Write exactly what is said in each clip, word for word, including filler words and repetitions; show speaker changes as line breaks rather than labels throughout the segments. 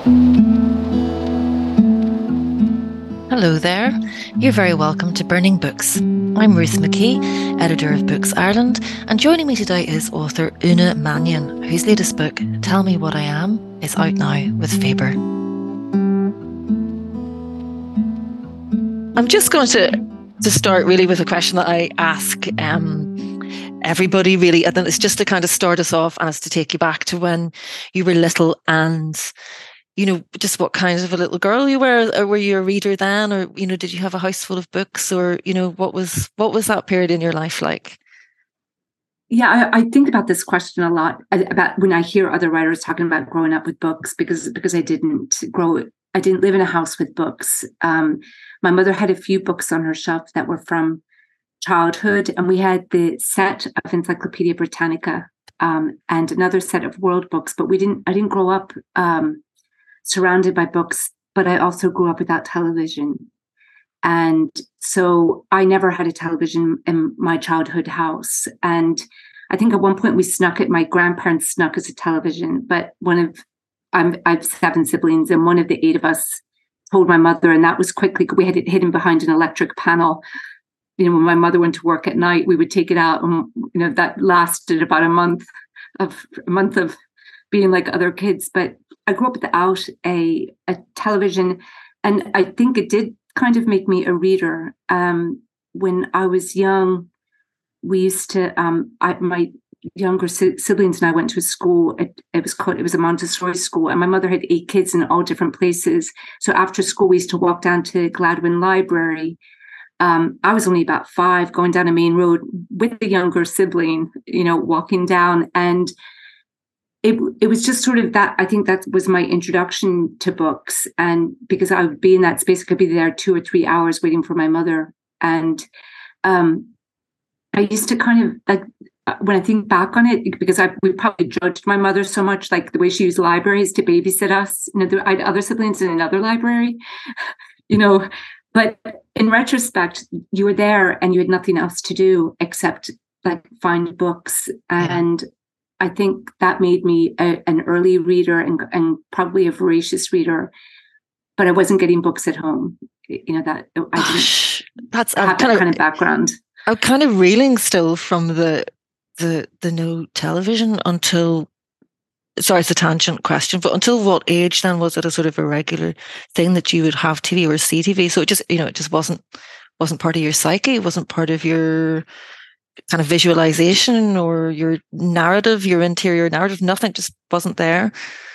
Hello there. You're very welcome to Burning Books. I'm Ruth McKee, editor of Books Ireland, and joining me today is author Una Mannion, whose latest book, Tell Me What I Am, is out now with Faber. I'm just going to, to start really with a question that I ask um, everybody really, and it's just to kind of start us off and it's to take you back to when you were little and you know, just what kind of a little girl you were, or were you a reader then, or, you know, did you have a house full of books, or, you know, what was, what was that period in your life like?
Yeah, I, I think about this question a lot, about when I hear other writers talking about growing up with books, because because I didn't grow, I didn't live in a house with books. Um, my mother had a few books on her shelf that were from childhood, and we had the set of Encyclopedia Britannica um, and another set of world books, but we didn't, I didn't grow up um, surrounded by books, but I also grew up without television. And so I never had a television in my childhood house. And I think at one point we snuck it, my grandparents snuck us a television, but one of, I'm, I have seven siblings, and one of the eight of us told my mother, and that was quickly, we had it hidden behind an electric panel. You know, when my mother went to work at night, we would take it out, and, you know, that lasted about a month of, a month of being like other kids. But I grew up without a, a television, and I think it did kind of make me a reader. Um, when I was young, we used to, um, I, my younger si- siblings and I went to a school. It, it was called, it was a Montessori school, and my mother had eight kids in all different places. So after school, we used to walk down to Gladwin Library. Um, I was only about five, going down a main road with the younger sibling, you know, walking down, and It it was just sort of that. I think that was my introduction to books, and because I would be in that space, I could be there two or three hours waiting for my mother. And um, I used to kind of like, when I think back on it, because I we probably judged my mother so much, like the way she used libraries to babysit us. You know, there, I had other siblings in another library, you know. But in retrospect, you were there and you had nothing else to do except like find books. And yeah. I think that made me a, an early reader and, and probably a voracious reader, but I wasn't getting books at home. You know, that I
Gosh,
didn't
that's
have
I'm
that
kind of,
kind of background.
I'm kind of reeling still from the the the no television until, sorry, it's a tangent question, but until what age then was it a sort of a regular thing that you would have T V or see T V? So it just, you know, it just wasn't wasn't part of your psyche, it wasn't part of your kind of visualization or your narrative, your interior narrative, nothing, just wasn't there.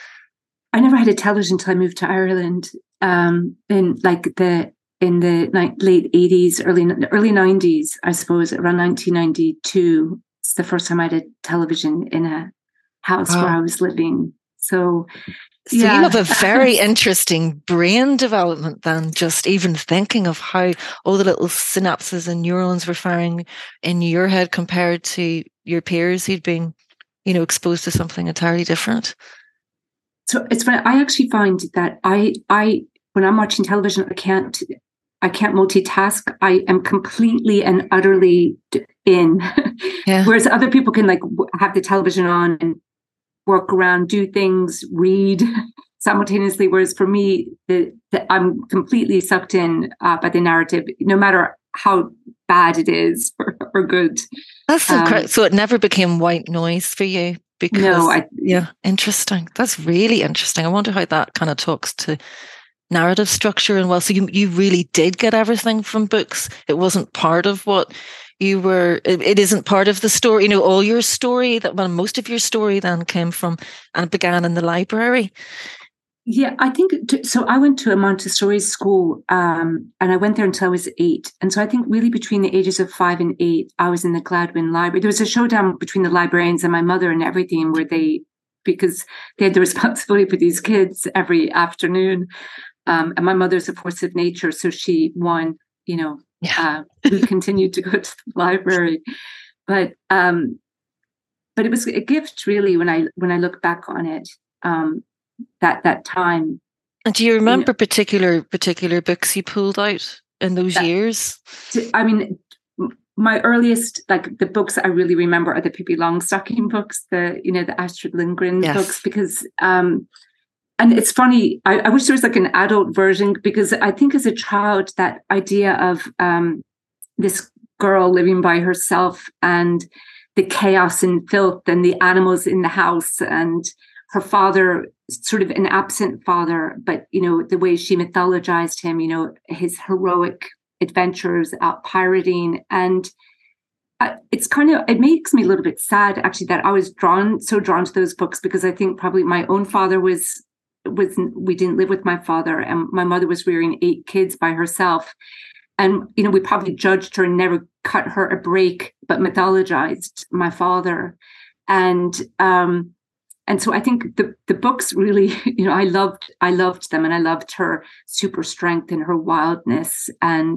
I never had a television until I moved to Ireland um, in like the in the ni- late eighties, early early nineties, I suppose, around nineteen ninety-two. It's the first time I had a television in a house
Wow.
where I was living. So,
So
yeah.
you have a very interesting brain development then, just even thinking of how all the little synapses and neurons were firing in your head compared to your peers who'd been, you know, exposed to something entirely different.
So it's when I actually find that I, I, when I'm watching television, I can't, I can't multitask. I am completely and utterly in.
Yeah.
Whereas other people can like have the television on and work around, do things, read simultaneously. Whereas for me, the, the, I'm completely sucked in uh, by the narrative, no matter how bad it is or, or good.
That's
Um,
incredible. So it never became white noise for you because,
no, I,
yeah, interesting. That's really interesting. I wonder how that kind of talks to narrative structure. And well, so you, you really did get everything from books. It wasn't part of what you were, it, it isn't part of the story, you know, all your story, that well, most of your story then came from and began in the library.
Yeah, I think so. I went to a Montessori school um, and I went there until I was eight. And so I think really between the ages of five and eight, I was in the Gladwin Library. There was a showdown between the librarians and my mother and everything, where they, because they had the responsibility for these kids every afternoon. Um, and my mother's a force of nature, so she won, you know,
Yeah.
uh, we continued to go to the library. But um, but it was a gift, really, when I when I look back on it. Um, that that time.
And do you remember you know, particular particular books you pulled out in those that, years?
I mean, my earliest, like the books I really remember are the Pippi Longstocking books, the, you know, the Astrid Lindgren yes. books, because um, and it's funny, I, I wish there was like an adult version, because I think as a child, that idea of um, this girl living by herself and the chaos and filth and the animals in the house, and her father, sort of an absent father, but, you know, the way she mythologized him, you know, his heroic adventures out pirating. And uh, it's kind of, it makes me a little bit sad, actually, that I was drawn, so drawn to those books, because I think probably my own father was, was, we didn't live with my father, and my mother was rearing eight kids by herself. And, you know, we probably judged her and never cut her a break, but mythologized my father. And, um, and so I think the, the books really, you know, I loved, I loved them, and I loved her super strength and her wildness, and,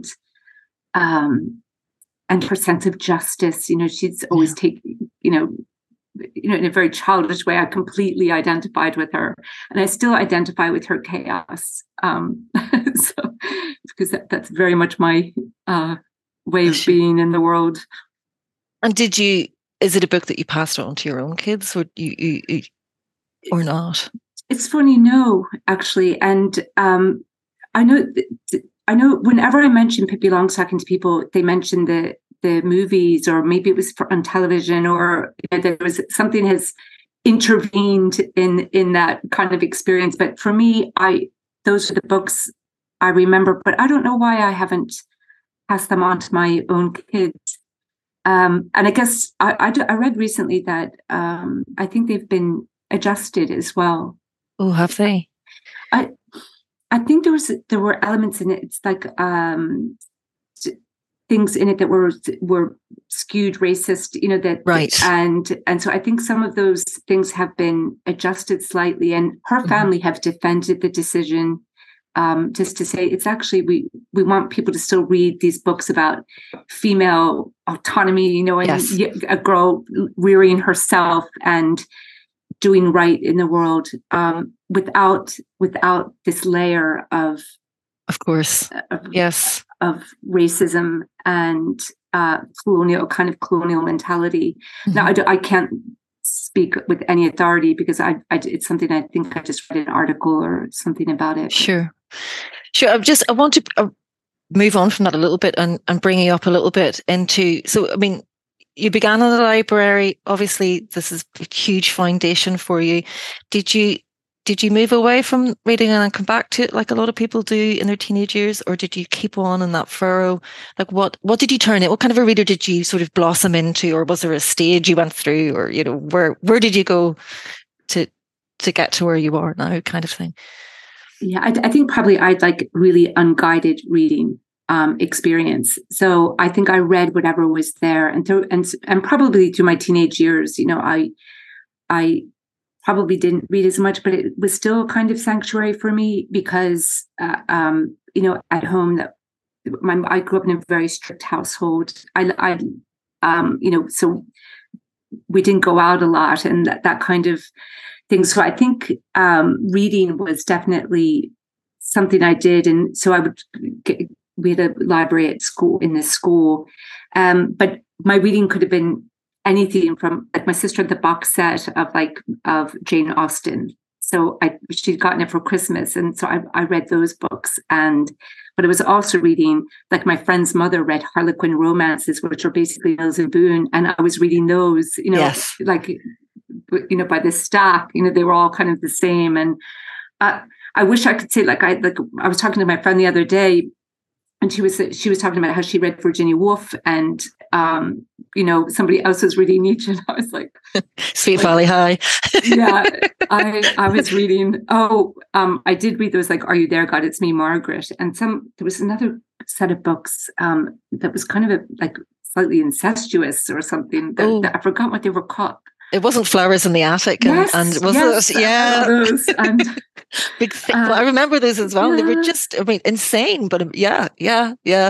um, and her sense of justice. You know, she's always yeah. taken, you know, you know, in a very childish way, I completely identified with her, and I still identify with her chaos. Um, so, because that, that's very much my uh, way of being in the world.
And did you? Is it a book that you passed on to your own kids, or you, you, you or not?
It's funny, no, actually, and um, I know, th- I know. Whenever I mention Pippi Longstocking to people, they mention the. the movies, or maybe it was for, on television, or you know, there was something has intervened in in that kind of experience. But for me, I those are the books I remember, but I don't know why I haven't passed them on to my own kids. Um, and I guess I, I, do, I read recently that um, I think they've been adjusted as well.
Oh, have they?
I I think there was there were elements in it. It's like um, things in it that were were skewed racist, you know, that
right.
And and so I think some of those things have been adjusted slightly. And her family mm-hmm. have defended the decision, um, just to say it's actually we we want people to still read these books about female autonomy, you know, and yes. a girl rearing herself and doing right in the world, um, without without this layer of
of course
of,
yes
of racism and uh, colonial kind of colonial mentality. Mm-hmm. Now, I, do, I can't speak with any authority, because I, I it's something I think I just read an article or something about it.
Sure, sure. I'm just I want to uh, move on from that a little bit and and bring you up a little bit into. So, I mean, you began in the library. Obviously, this is a huge foundation for you. Did you? Did you move away from reading and then come back to it like a lot of people do in their teenage years, or did you keep on in that furrow? Like what, what did you turn it? What kind of a reader did you sort of blossom into, or was there a stage you went through, or, you know, where, where did you go to, to get to where you are now, kind of thing?
Yeah, I, I think probably I'd like really unguided reading um, experience. So I think I read whatever was there, and through, and, and probably through my teenage years, you know, I, I, probably didn't read as much, but it was still kind of sanctuary for me, because, uh, um, you know, at home that my, I grew up in a very strict household. I, I, um, you know, so we didn't go out a lot, and that, that kind of thing. So I think um, reading was definitely something I did. And so I would get, we had a library at school, in this school, um, but my reading could have been anything from, like, my sister had the box set of like of Jane Austen, so I she'd gotten it for Christmas, and so I, I read those books. And but I was also reading, like, my friend's mother read Harlequin romances, which are basically Mills and Boon, and I was reading those, you know, yes. like, you know, by the stack, you know, they were all kind of the same. And uh, I wish I could say, like, I like I was talking to my friend the other day, and she was she was talking about how she read Virginia Woolf, and um, you know, somebody else was reading Nietzsche, and I was like,
Sweet
like,
Valley High.
yeah, I I was reading. Oh, um, I did read those, like, Are You There, God? It's Me, Margaret, and some there was another set of books um, that was kind of a, like, slightly incestuous or something. That, oh. that I forgot what they were called.
It wasn't Flowers in the Attic, and,
yes,
and was
yes,
it? Yeah,
those. And,
big thing. Uh, I remember those as well. Yeah. They were just, I mean, insane. But yeah, yeah, yeah.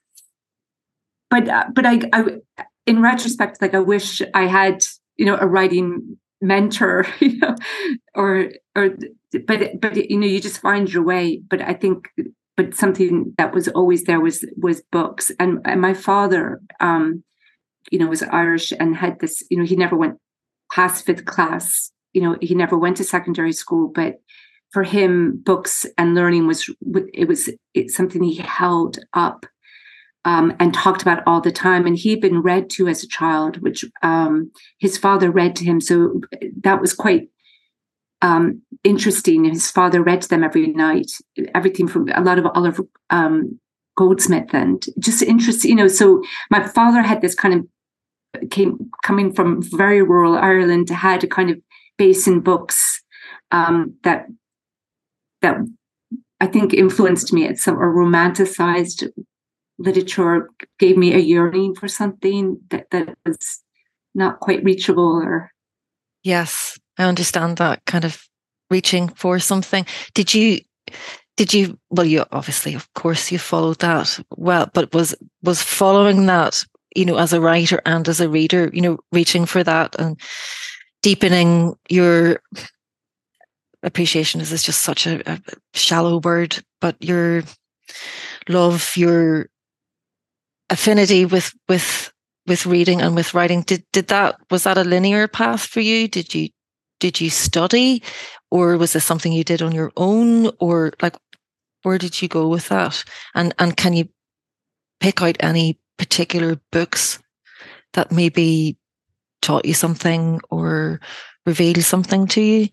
But uh, but I, I, in retrospect, like, I wish I had, you know, a writing mentor, you know, or or but but you know, you just find your way. But I think, but something that was always there was was books. And and my father, um, you know, was Irish and had this, you know, he never went past fifth class. You know, he never went to secondary school, but for him, books and learning was it was it's something he held up um, and talked about all the time. And he'd been read to as a child, which um, his father read to him. So that was quite um, interesting. His father read to them every night, everything from a lot of Oliver um, Goldsmith, and just interesting, you know. So my father had this kind of came coming from very rural Ireland, had a kind of base in books um, that that I think influenced me. It's some or romanticized literature, gave me a yearning for something that, that was not quite reachable. Or
yes, I understand that kind of reaching for something. Did you did you well you obviously, of course, you followed that well, but was was following that, you know, as a writer and as a reader, you know, reaching for that and deepening your appreciation is just such a, a shallow word, but your love, your affinity with with with reading and with writing, did did that was that a linear path for you? Did you did you study, or was this something you did on your own, or like where did you go with that? And and can you pick out any particular books that maybe taught you something or revealed something to you?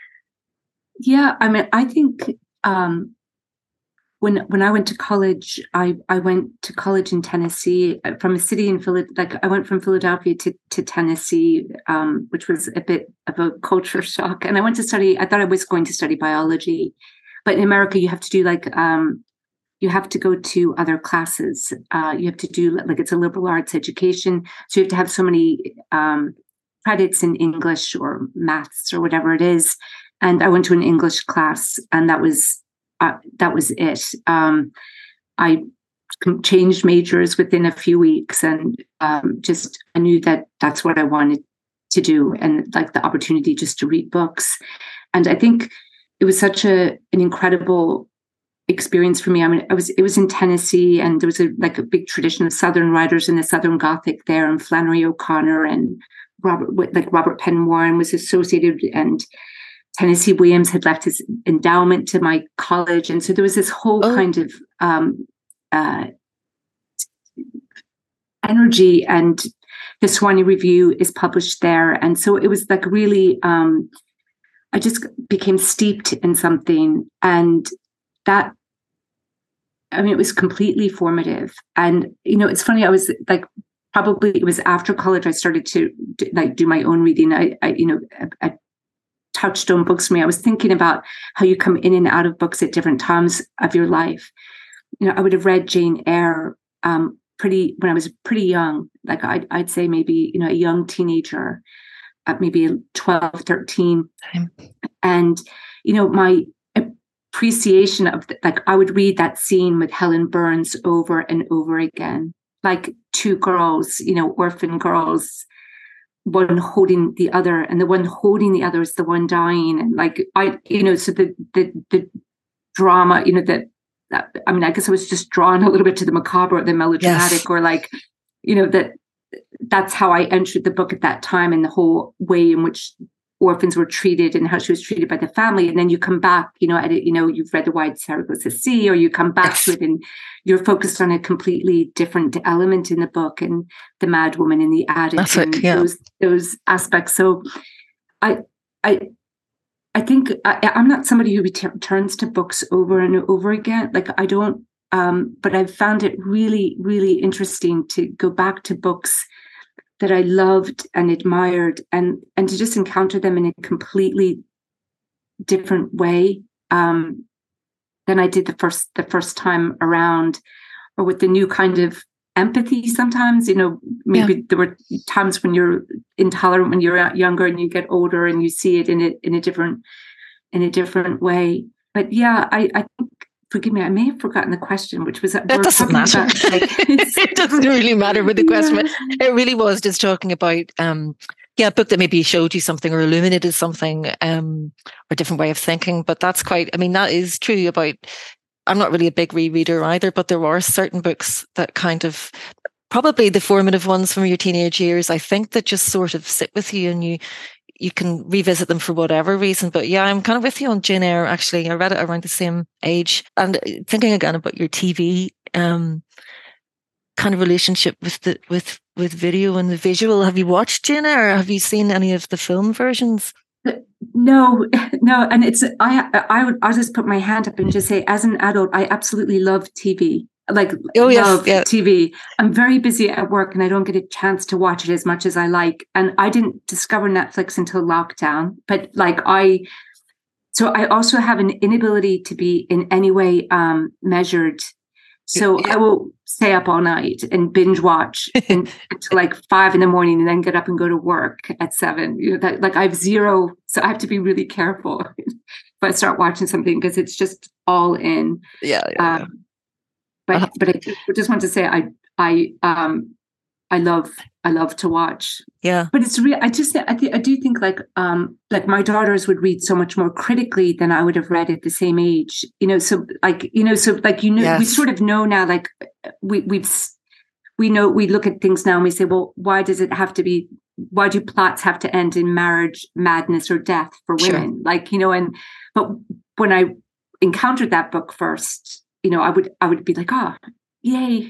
Yeah, I mean, I think um, when when I went to college, I, I went to college in Tennessee, from a city in Philly. Like I went from Philadelphia to to Tennessee, um, which was a bit of a culture shock. And I went to study. I thought I was going to study biology, but in America, you have to do like um, you have to go to other classes. Uh, you have to do like it's a liberal arts education, so you have to have so many um, credits in English or maths or whatever it is. And I went to an English class, and that was uh, that was it. Um, I changed majors within a few weeks, and um, just I knew that that's what I wanted to do, and like the opportunity just to read books. And I think it was such a an incredible experience for me. I mean, I was it was in Tennessee, and there was a like a big tradition of Southern writers in the Southern Gothic there, and Flannery O'Connor and Robert like Robert Penn Warren was associated, and Tennessee Williams had left his endowment to my college. And so there was this whole oh. kind of um, uh, energy, and the Sewanee Review is published there. And so it was like really, um, I just became steeped in something. And that, I mean, it was completely formative. And, you know, it's funny, I was like, probably it was after college, I started to do, like do my own reading. I, I you know, I, touchstone books for me. I was thinking about how you come in and out of books at different times of your life. You know, I would have read Jane Eyre um, pretty when I was pretty young. Like I'd, I'd say maybe, you know, a young teenager, at maybe twelve, thirteen. Time. And, you know, my appreciation of the, like I would read that scene with Helen Burns over and over again, like two girls, you know, orphan girls, one holding the other, and the one holding the other is the one dying. And like I, you know, so the the the drama, you know, that, that I mean, I guess I was just drawn a little bit to the macabre or the melodramatic, yes. or like, you know, that that's how I entered the book at that time, and the whole way in which orphans were treated and how she was treated by the family. And then you come back, you know, at it, you know, you've read The Wide Saragossa Sea, or you come back yes. to it and you're focused on a completely different element in the book, and the mad woman in the attic,
That's
and
it, yeah.
those those aspects. So I I I think I, I'm not somebody who returns to books over and over again. Like I don't, um, but I've found it really, really interesting to go back to books that I loved and admired, and and to just encounter them in a completely different way um, than I did the first the first time around, or with the new kind of empathy. Sometimes, you know, maybe yeah. there were times when you're intolerant when you're younger, and you get older and you see it in a in a different in a different way. But yeah, I, I think. Forgive me, I may have forgotten the question, which was that
that doesn't matter. About, like, it doesn't really matter with the question. Yeah. It really was just talking about, um, yeah, a book that maybe showed you something or illuminated something, um, or a different way of thinking. But that's quite, I mean, that is true about, I'm not really a big rereader either, but there are certain books that kind of, probably the formative ones from your teenage years, I think, that just sort of sit with you, and you, you can revisit them for whatever reason. But yeah, I'm kind of with you on Jane Eyre. Actually, I read it around the same age, and thinking again about your T V um, kind of relationship with the with with video and the visual. Have you watched Jane Eyre? Have you seen any of the film versions?
No, no, and it's I I would I'll just put my hand up and just say, as an adult, I absolutely love T V. Like
oh, yes,
love
yeah.
T V. I'm very busy at work and I don't get a chance to watch it as much as I like. And I didn't discover Netflix until lockdown. But like I, so I also have an inability to be in any way um, measured. So yeah. I will stay up all night and binge watch until like five in the morning, and then get up and go to work at seven. You know, that like I have zero, so I have to be really careful if I start watching something, because it's just all in.
Yeah. yeah,
um,
yeah.
But
uh-huh.
but I just want to say I I um I love I love to watch.
Yeah.
But it's real. I just I think I do think like um like my daughters would read so much more critically than I would have read at the same age. You know, so like you know, so like you know, yes. we sort of know now. Like we we've we know we look at things now and we say, well, why does it have to be? Why do plots have to end in marriage, madness, or death for women? Sure. Like you know, and but when I encountered that book first, you know, I would I would be like, oh, yay.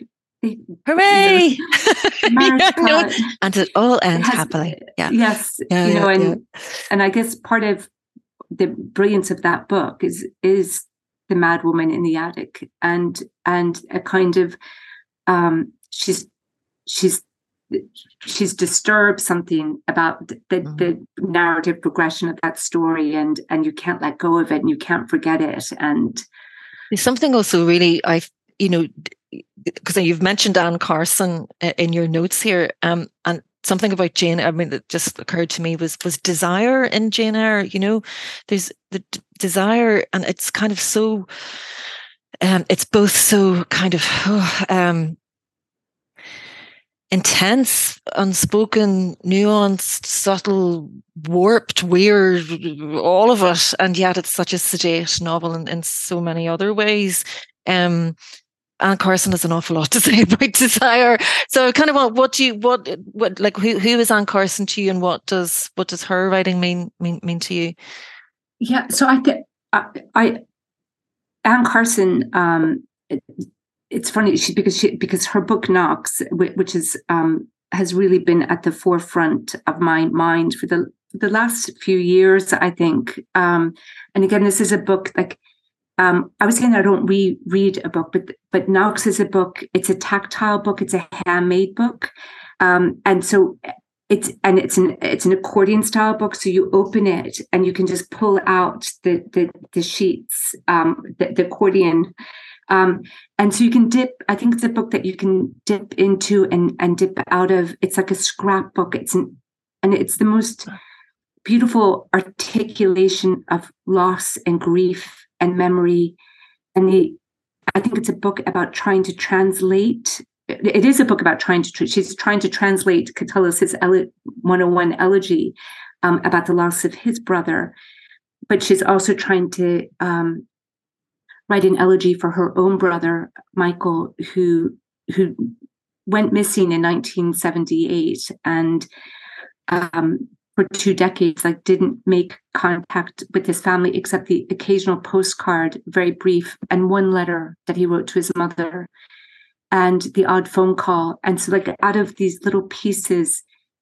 Hooray!
You know,
yeah, no, and it all ends has, happily. Yeah.
Yes.
Yeah,
you
yeah,
know, and
yeah.
and I guess part of the brilliance of that book is is the mad woman in the attic, and and a kind of um she's she's she's disturbed something about the, the, mm. the narrative progression of that story, and and you can't let go of it and you can't forget it. And
there's something also really I you know because you've mentioned Anne Carson in your notes here, um, and something about Jane, I mean, that just occurred to me was was desire in Jane Eyre. You know, there's the d- desire, and it's kind of so, um, it's both so kind of oh, um, intense, unspoken, nuanced, subtle, warped, weird, all of it, and yet it's such a sedate novel in, in so many other ways. Um, Anne Carson has an awful lot to say about desire. So, kind of, what, what do you, what, what, like, who, who is Anne Carson to you, and what does, what does her writing mean, mean, mean to you?
Yeah, so I think I, I, Anne Carson. Um, it, it's funny she because she because her book Knox, which is um, has really been at the forefront of my mind for the the last few years, I think. Um, and again, this is a book like. Um, I was saying I don't reread a book, but but Knox is a book. It's a tactile book. It's a handmade book, um, and so it's and it's an it's an accordion style book. So you open it and you can just pull out the the, the sheets, um, the, the accordion, um, and so you can dip. I think it's a book that you can dip into and and dip out of. It's like a scrapbook. It's an and it's the most beautiful articulation of loss and grief and memory. And the I think it's a book about trying to translate. It is a book about trying to, she's trying to translate Catullus' one oh one elegy um, about the loss of his brother, but she's also trying to um, write an elegy for her own brother, Michael, who who went missing in nineteen seventy-eight, and um, for two decades, like didn't make contact with his family except the occasional postcard, very brief, and one letter that he wrote to his mother, and the odd phone call. And so, like out of these little pieces,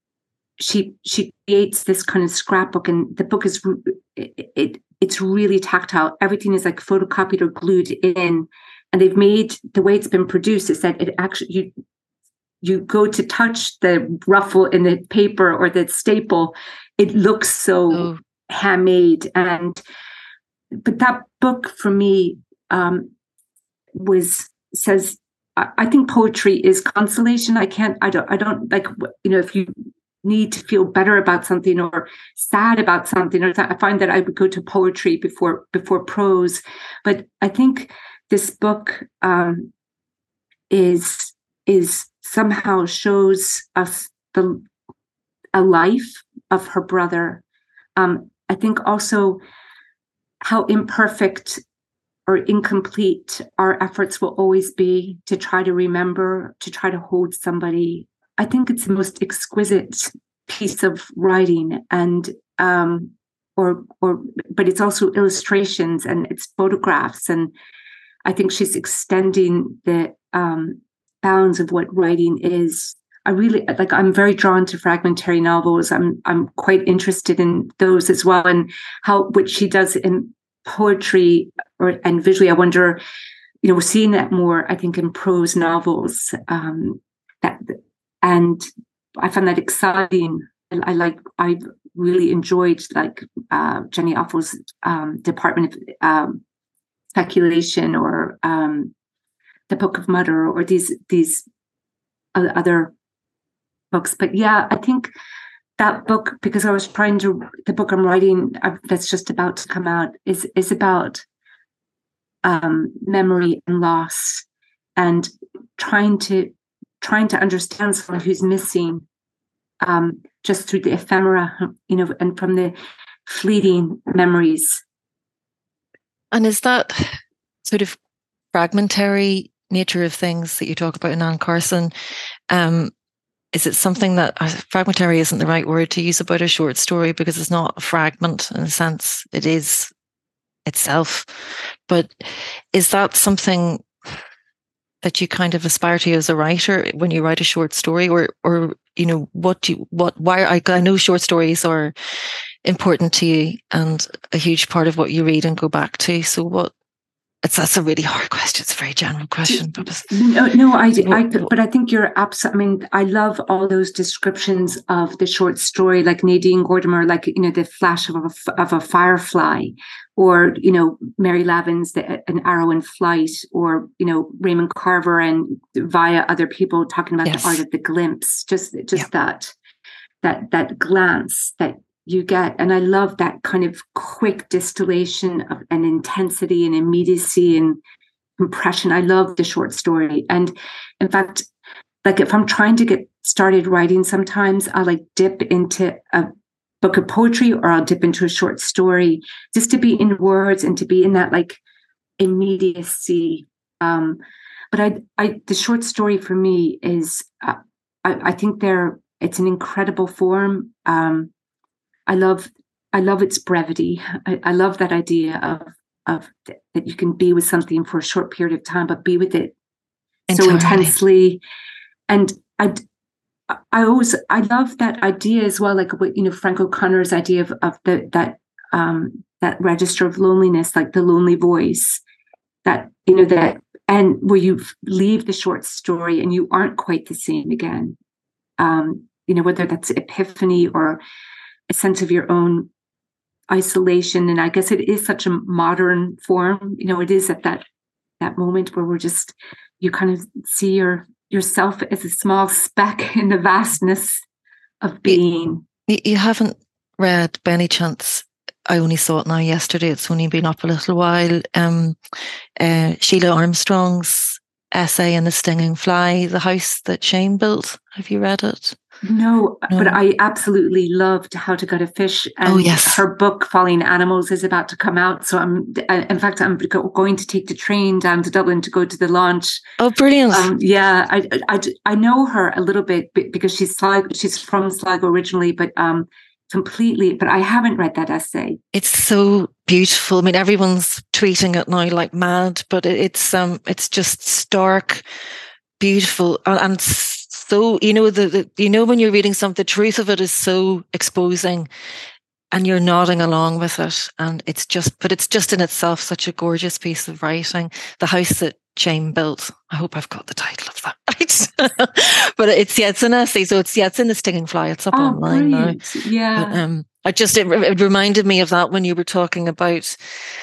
she she creates this kind of scrapbook, and the book is it, it it's really tactile. Everything is like photocopied or glued in, and they've made the way it's been produced is that it actually you. You go to touch the ruffle in the paper or the staple, it looks so oh. handmade. And but that book for me um, was says I, I think poetry is consolation. I can't. I don't. I don't like. You know, if you need to feel better about something or sad about something, or I find that I would go to poetry before before prose. But I think this book um, is is. somehow shows us the a life of her brother. Um, I think also how imperfect or incomplete our efforts will always be to try to remember, to try to hold somebody. I think it's the most exquisite piece of writing, and um, or or but it's also illustrations and it's photographs, and I think she's extending the um, bounds of what writing is. I really like. I'm very drawn to fragmentary novels. I'm I'm quite interested in those as well, and how what she does in poetry or and visually. I wonder, you know, we're seeing that more, I think, in prose novels. Um, that and I find that exciting. I, I like. I really enjoyed like uh, Jenny Offel's um, Department of um, Speculation, or um, the Book of Mother, or these these other books. But yeah, I think that book, because I was trying to, the book I'm writing uh, that's just about to come out is is about um, memory and loss, and trying to trying to understand someone who's missing, um, just through the ephemera, you know, and from the fleeting memories.
And is that sort of fragmentary nature of things that you talk about in Anne Carson? Um, is it something that uh, fragmentary isn't the right word to use about a short story, because it's not a fragment in a sense, it is itself. But is that something that you kind of aspire to as a writer when you write a short story, or, or you know, what do you, what, why? I, I know short stories are important to you and a huge part of what you read and go back to. So what? It's that's a really hard question. It's a very general question. But
no, no, I, I, but I think you're absolutely. I mean, I love all those descriptions of the short story, like Nadine Gordimer, like, you know, the flash of a of a firefly, or, you know, Mary Lavin's the, An Arrow in Flight, or, you know, Raymond Carver and via other people talking about yes. the art of the glimpse. Just, just yeah. that, that, that glance that you get. And I love that kind of quick distillation of an intensity and immediacy and compression. I love the short story. And in fact, like if I'm trying to get started writing, sometimes I'll like dip into a book of poetry, or I'll dip into a short story, just to be in words and to be in that like immediacy. Um, but I, I, the short story for me is, uh, I, I think they're, it's an incredible form. Um, I love, I love its brevity. I, I love that idea of, of th- that you can be with something for a short period of time, but be with it Entirely. so intensely. And I, I always, I love that idea as well. Like what, you know, Frank O'Connor's idea of, of the, that, um, that register of loneliness, like the lonely voice, that, you know, that, and where you leave the short story and you aren't quite the same again. Um, you know, whether that's epiphany or a sense of your own isolation. And I guess it is such a modern form. You know, it is at that that moment where we're just, you kind of see your yourself as a small speck in the vastness of being.
You, you haven't read, by any chance, I only saw it now yesterday, it's only been up a little while, um, uh, Sheila Armstrong's essay in The Stinging Fly, The House That Shame Built. Have you read it?
No, no, but I absolutely loved How to Gut a Fish. And
oh, yes.
her book, Falling Animals, is about to come out. So I'm, in fact, I'm going to take the train down to Dublin to go to the launch.
Oh, brilliant.
Um, yeah, I, I, I know her a little bit because she's Sligo, she's from Sligo originally, but um, completely, but I haven't read that essay.
It's so beautiful. I mean, everyone's tweeting it now like mad, but it's um, it's just stark, beautiful, and, and so, you know, the, the you know when you're reading something, the truth of it is so exposing, and you're nodding along with it, and it's just, but it's just in itself such a gorgeous piece of writing. The House That Shame Built. I hope I've got the title of that right. But it's yeah, it's an essay, so it's yeah, it's in The Stinging Fly. It's up
oh,
online
brilliant.
now.
Yeah.
But, um, I just it, it reminded me of that when you were talking about,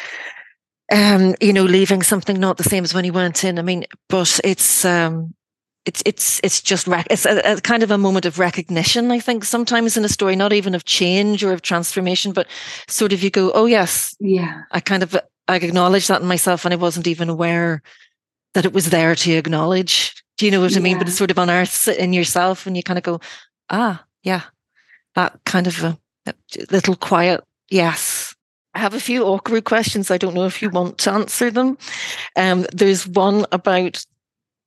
um, you know, leaving something not the same as when you went in. I mean, but it's um. It's it's it's just rec- it's a, a kind of a moment of recognition, I think, sometimes in a story, not even of change or of transformation, but sort of you go, oh yes,
yeah,
I kind of I acknowledge that in myself, and I wasn't even aware that it was there to acknowledge. Do you know what yeah. I mean? But it's sort of unearths it in yourself, and you kind of go, ah, yeah, that kind of a, a little quiet yes. I have a few awkward questions. I don't know if you want to answer them. Um, there's one about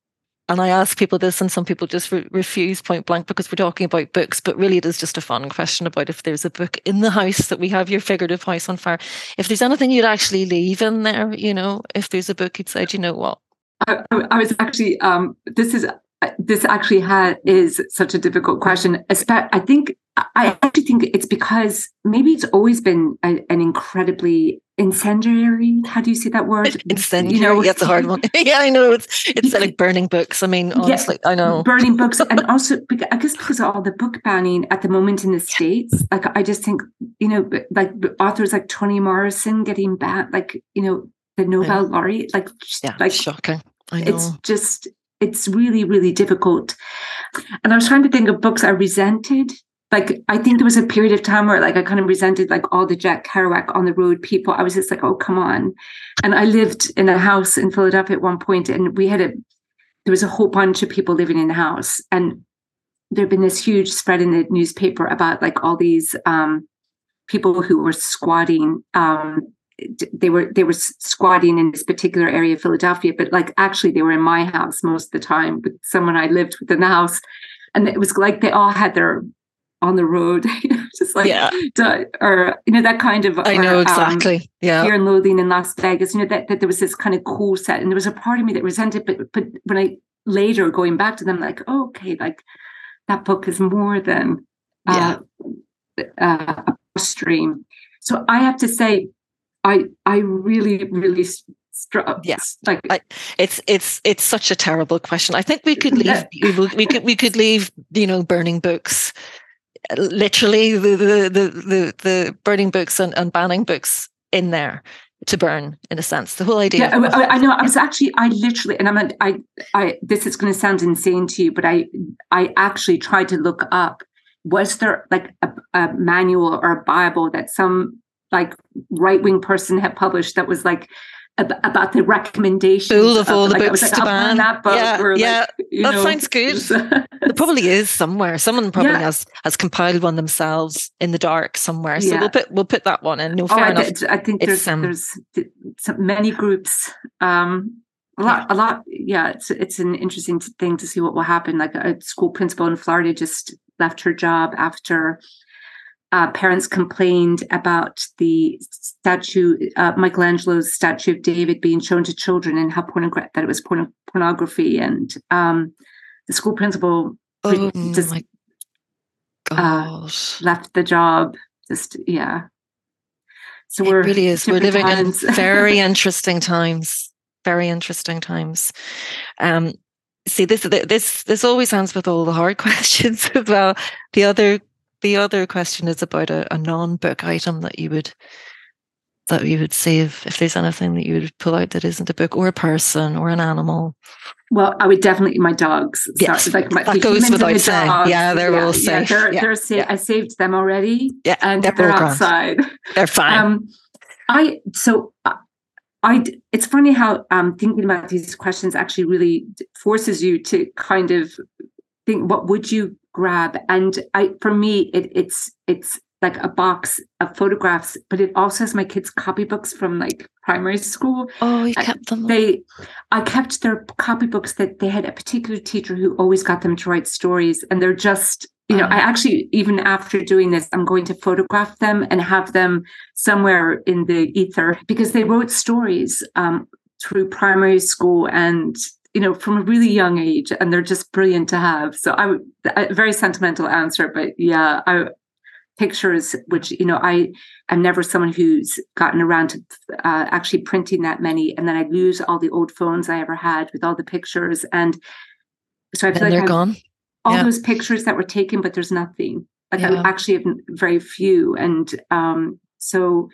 and I ask people this, and some people just re- refuse point blank because we're talking about books, but really it is just a fun question about if there's a book in the house that we have, your figurative house on fire, if there's anything you'd actually leave in there, you know, if there's a book you'd say, you know what?
I, I was actually, um, this is, this actually had, is such a difficult question. I think, I actually think it's because maybe it's always been a, an incredibly incendiary, how do you say that word?
Incendiary, you know, yeah, it's a hard one. Yeah, I know, it's it's because, like burning books. I mean, honestly, yeah, I know.
Burning books. And also, I guess because of all the book banning at the moment in the States, like I just think, you know, like authors like Toni Morrison getting banned, like, you know, the Nobel laureate, like,
yeah,
like
shocking. I know.
It's just, it's really, really difficult. And I was trying to think of books I resented. Like, I think there was a period of time where, like, I kind of resented, like, all the Jack Kerouac on the road people. I was just like, oh, come on. And I lived in a house in Philadelphia at one point, and we had a, there was a whole bunch of people living in the house. And there'd been this huge spread in the newspaper about, like, all these um, people who were squatting. Um, they were they were squatting in this particular area of Philadelphia, but, like, actually they were in my house most of the time with someone I lived with in the house. And it was like they all had their on the road, just like,
yeah.
to, or, you know, that kind of,
I know,
or,
exactly.
Um,
yeah.
Fear and Loathing in Las Vegas, you know, that, that there was this kind of cool set. And there was a part of me that resented, but, but when I later going back to them, like, oh, okay, like that book is more than uh, yeah. uh, a stream. So I have to say, I, I really, really Stru-
yeah,
like
I, it's it's it's such a terrible question. I think we could leave we could we could leave you know burning books, literally the the the the, the burning books and, and banning books in there to burn, in a sense. The whole idea.
Yeah, of, I, I know. I was actually I literally, and I'm I I this is going to sound insane to you, but I I actually tried to look up, was there like a, a manual or a Bible that some like right wing person had published that was like about the recommendations
full of all
of,
the
like,
books
like,
to ban.
That book
yeah,
or,
yeah.
Like, you
that
know,
sounds good. There probably is somewhere. Someone probably yeah. has has compiled one themselves in the dark somewhere. So yeah. we'll put we'll put that one in. No, fair
oh,
enough.
I, I think there's um, there's many groups. Um, a lot, yeah. a lot. Yeah, it's it's an interesting thing to see what will happen. Like a school principal in Florida just left her job after. Uh, parents complained about the statue, uh, Michelangelo's statue of David being shown to children and how pornogra- that it was porn- pornography. And um, the school principal
oh
just
my
uh, left the job. Just, yeah. So
it
we're
really is. We're living
times.
in very interesting times. Very interesting times. Um, see, this this this always ends with all the hard questions as well. The other. The other question is about a, a non-book item that you would that you would save, if there's anything that you would pull out that isn't a book, or a person, or an animal.
Well, I would definitely my dogs.
Yes,
like my,
that goes without saying.
Dogs,
yeah, they're
yeah,
all safe.
Yeah, they're,
yeah.
they're safe.
Yeah.
I saved them already.
Yeah,
and
they're,
they're outside.
They're fine.
Um, I so I. I it's funny how um, thinking about these questions actually really forces you to kind of think, what would you grab? And I, for me, it, it's it's like a box of photographs, but it also has my kids' copybooks from like primary school.
Oh, you kept them?
They, I kept their copybooks that they had a particular teacher who always got them to write stories, and they're just, you know, oh. I actually, even after doing this, I'm going to photograph them and have them somewhere in the ether, because they wrote stories um, through primary school and, you know, from a really young age, and they're just brilliant to have. So I would, a very sentimental answer, but yeah, I pictures, which, you know, I am never someone who's gotten around to uh, actually printing that many, and then I lose all the old phones I ever had with all the pictures, and so I feel
and
like
they're
I've,
gone.
all
yeah.
those pictures that were taken, but there's nothing. Like
yeah.
I actually have very few, and um, so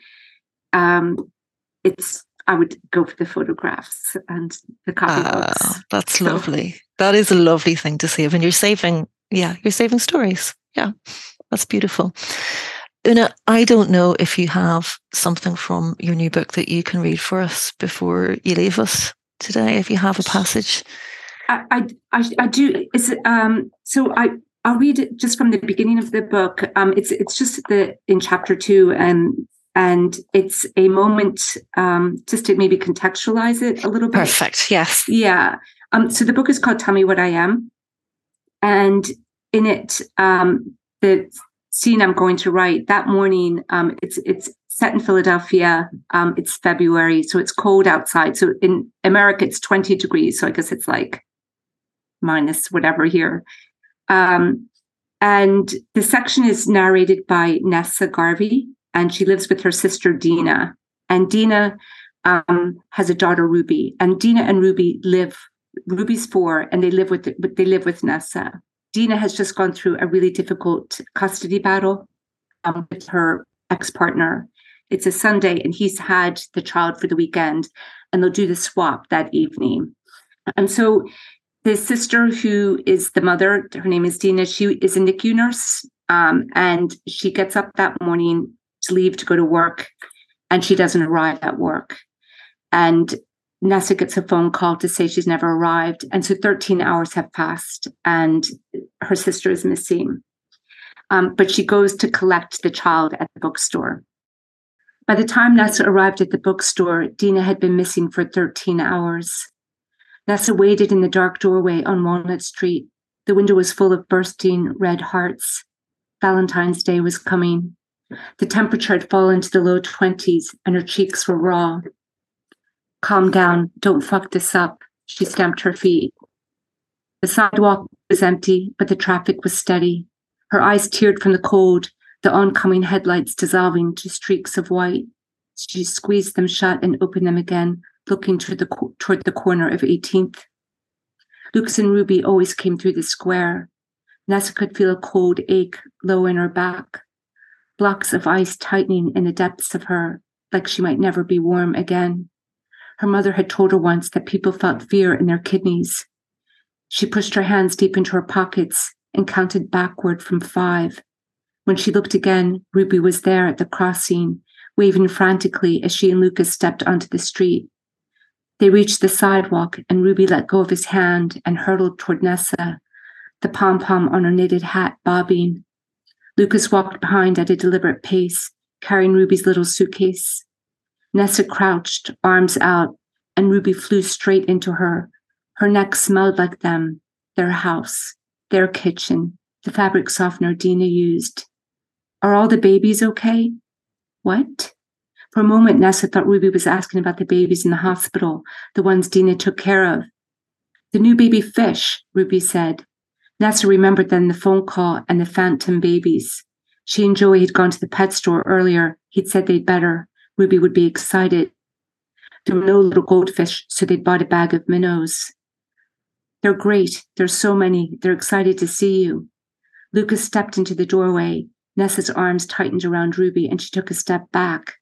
um, it's. I would go for the photographs and the copybooks.
Ah, that's
so.
lovely. That is a lovely thing to save. And you're saving, yeah, you're saving stories. Yeah, that's beautiful. Una, I don't know if you have something from your new book that you can read for us before you leave us today, if you have a passage.
I, I, I, I do. Is it, um, so I, I'll read it just from the beginning of the book. Um, it's it's just the in chapter two, and and it's a moment, um, just to maybe contextualize it a little bit.
Perfect, yes.
Yeah. Um, so the book is called Tell Me What I Am. And in it, um, the scene I'm going to write that morning, um, it's it's set in Philadelphia. Um, it's February, so it's cold outside. So in America, it's twenty degrees. So I guess it's like minus whatever here. Um, and the section is narrated by Nessa Garvey, and she lives with her sister, Dina. And Dina um, has a daughter, Ruby. And Dina and Ruby live, Ruby's four, and they live with, they live with Nessa. Dina has just gone through a really difficult custody battle um, with her ex-partner. It's a Sunday, and he's had the child for the weekend, and they'll do the swap that evening. And so the sister who is the mother, her name is Dina, she is a N I C U nurse, um, and she gets up that morning to leave to go to work, and she doesn't arrive at work. And Nessa gets a phone call to say she's never arrived. And so thirteen hours have passed, and her sister is missing. Um, but she goes to collect the child at the bookstore. By the time Nessa arrived at the bookstore, Dina had been missing for thirteen hours. Nessa waited in the dark doorway on Walnut Street. The window was full of bursting red hearts. Valentine's Day was coming. The temperature had fallen to the low twenties, and her cheeks were raw. Calm down, don't fuck this up, she stamped her feet. The sidewalk was empty, but the traffic was steady. Her eyes teared from the cold, the oncoming headlights dissolving to streaks of white. She squeezed them shut and opened them again, looking toward the, toward the corner of eighteenth. Lucas and Ruby always came through the square. Nessa could feel a cold ache low in her back, blocks of ice tightening in the depths of her, like she might never be warm again. Her mother had told her once that people felt fear in their kidneys. She pushed her hands deep into her pockets and counted backward from five. When she looked again, Ruby was there at the crossing, waving frantically as she and Lucas stepped onto the street. They reached the sidewalk, and Ruby let go of his hand and hurtled toward Nessa, the pom-pom on her knitted hat bobbing. Lucas walked behind at a deliberate pace, carrying Ruby's little suitcase. Nessa crouched, arms out, and Ruby flew straight into her. Her neck smelled like them, their house, their kitchen, the fabric softener Dina used. Are all the babies okay? What? For a moment, Nessa thought Ruby was asking about the babies in the hospital, the ones Dina took care of. The new baby fish, Ruby said. Nessa remembered then the phone call and the phantom babies. She and Joey had gone to the pet store earlier. He'd said they'd better. Ruby would be excited. There were no little goldfish, so they'd bought a bag of minnows. They're great. There's so many. They're excited to see you. Lucas stepped into the doorway. Nessa's arms tightened around Ruby, and she took a step back.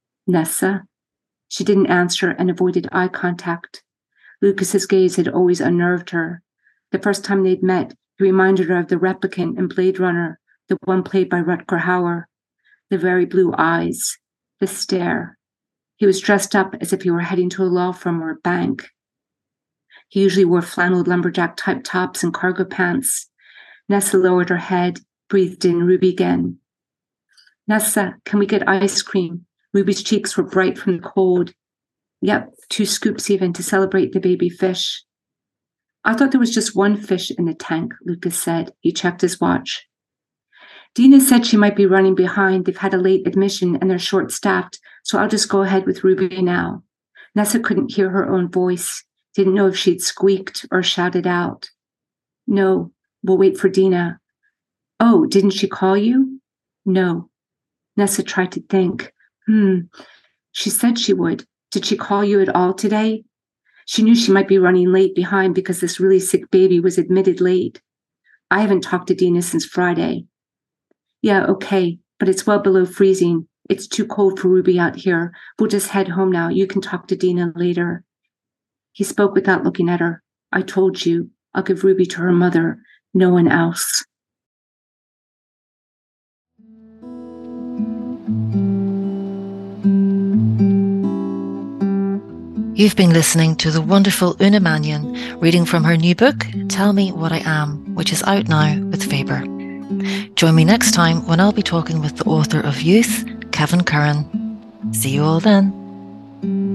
Nessa? She didn't answer and avoided eye contact. Lucas's gaze had always unnerved her. The first time they'd met, he reminded her of the replicant in Blade Runner, the one played by Rutger Hauer. The very blue eyes. The stare. He was dressed up as if he were heading to a law firm or a bank. He usually wore flannel lumberjack-type tops and cargo pants. Nessa lowered her head, breathed in Ruby again. Nessa, can we get ice cream? Ruby's cheeks were bright from the cold. Yep, two scoops even to celebrate the baby fish. I thought there was just one fish in the tank, Lucas said. He checked his watch. Dina said she might be running behind. They've had a late admission and they're short-staffed, so I'll just go ahead with Ruby now. Nessa couldn't hear her own voice, didn't know if she'd squeaked or shouted out. No, we'll wait for Dina. Oh, didn't she call you? No. Nessa tried to think. Hmm, she said she would. Did she call you at all today? She knew she might be running late behind because this really sick baby was admitted late. I haven't talked to Dina since Friday. Yeah, okay, but it's well below freezing. It's too cold for Ruby out here. We'll just head home now. You can talk to Dina later. He spoke without looking at her. I told you, I'll give Ruby to her mother, no one else.
You've been listening to the wonderful Una Mannion reading from her new book, Tell Me What I Am, which is out now with Faber. Join me next time when I'll be talking with the author of Youth, Kevin Curran. See you all then.